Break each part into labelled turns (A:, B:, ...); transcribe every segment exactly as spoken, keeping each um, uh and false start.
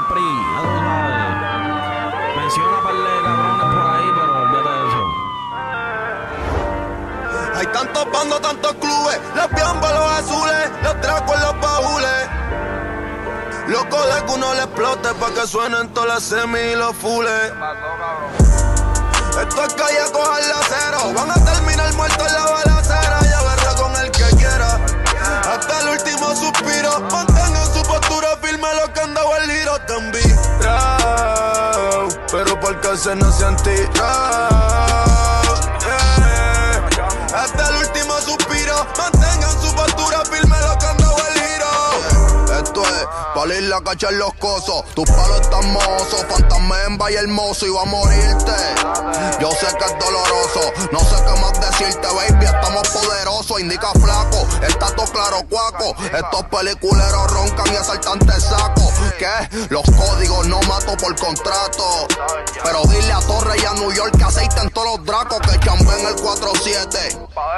A: Pri, ya tú sabes. Menciona un par de cabrones por ahí, pero olvídate de eso.
B: Hay tantos bandos, tantos clubes, los biambos, los azules, los tracos en los baúles. Loco de que uno le explote pa' que suenen todas las semis y los fules. Esto es calle, cojan la cero, van a terminar muertos en la balacera. Y agarra con el que quiera, hasta el último suspiro. Mantengan su postura firme, los que han dado el giro te envidiado, pero porque se no se han tirado. Yeah. Hasta el último suspiro, mantengan su postura firme, los que han dado el giro. Esto es palir la cacha en los cosos, tus palos están mozos, fantasma en Valle Hermoso y va a morirte. Yo sé que es doloroso, no sé qué más decirte, baby, estamos poderosos. Indica flaco, está todo claro, cuaco. Estos peliculeros roncan y asaltantes saco. ¿Qué? Los códigos no mato por contrato, pero dile a Torre y a New York que aceiten todos los dracos, que chambeen el cuatro siete.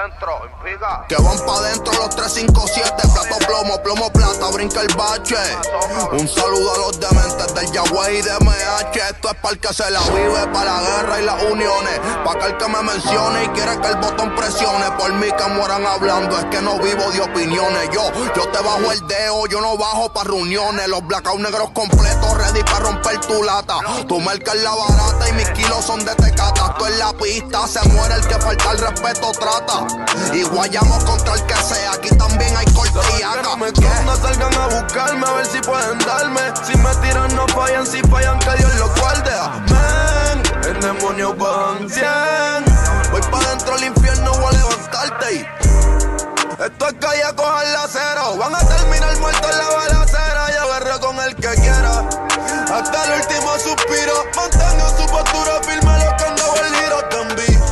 B: Que van pa' dentro los tres cinco siete. Plato plomo, plomo plata, brinca el bache. Un saludo a los dementes del Yahweh y de M H. Esto es para el que se la vive, para la guerra y las uniones, pa' que el que me mencione y quiere que el botón presione. Por mí que mueran hablando, es que no vivo de opiniones. Yo, yo te bajo el dedo, yo no bajo pa' reuniones. Los blackouts negros completos, ready pa' romper tu lata. Tu marca es la barata y mis kilos son de tecata. Esto es la pista, se muere el que falta el respeto trata. Y guayamos contra el que sea, aquí también hay corte y acá. No me no salgan a buscarme a ver si pueden darme. Si me tiran no fallan, si fallan que Dios los guarde. Amén. El demonio van cien. Voy pa' dentro del infierno, voy a levantarte y esto es calle, cojan la cero. Van a terminar muertos en la balacera. Y agarra con el que quiera, hasta el úlimo suspiro. Mantengan su postura firme, los que han dado el giro te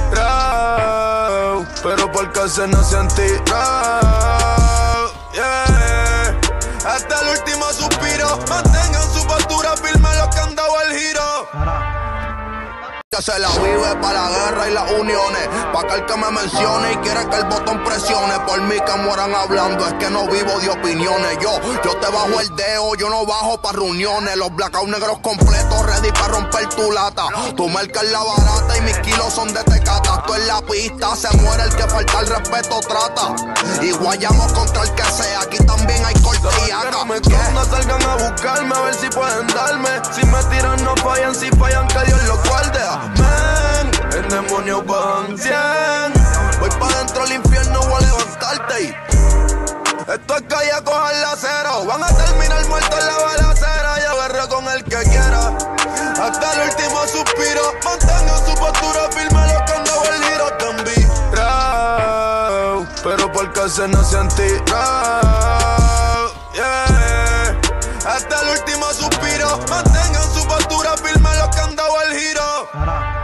B: envidiado, pero porque se no se han tirado. Yeah. Hasta el último suspiro. Mantengan su postura firme, los que han dado el giro. Que se la vive pa' la guerra y las uniones, pa' que el que me mencione y quiere que el botón presione. Por mí que mueran hablando, es que no vivo de opiniones. Yo, yo te bajo el dedo, yo no bajo pa' reuniones. Los blackouts negros completos, ready pa' romper tu lata. Tu marca es la barata y mis kilos son de tecata. Esto es la pista, se muere el que falta el respeto trata. Y guayamos contra el que sea, aquí también hay corte y acá. No me no salgan a buscarme a ver si pueden darme. Si me tiran no fallan, si fallan que Dios los guarde. Amén. El demonio van cien. Voy pa' dentro del infierno, voy a levantarte y esto es calle, cojan la cero. Van a terminar muertos en la balacera. Y agarra con el que quiera, hasta el último suspiro. Mantengan su postura firme, los que han dado el giro te envidiado, pero porque se no se han tirado. Yeah. Hasta el último suspiro. Mantengan su postura firme, los que han dado el giro.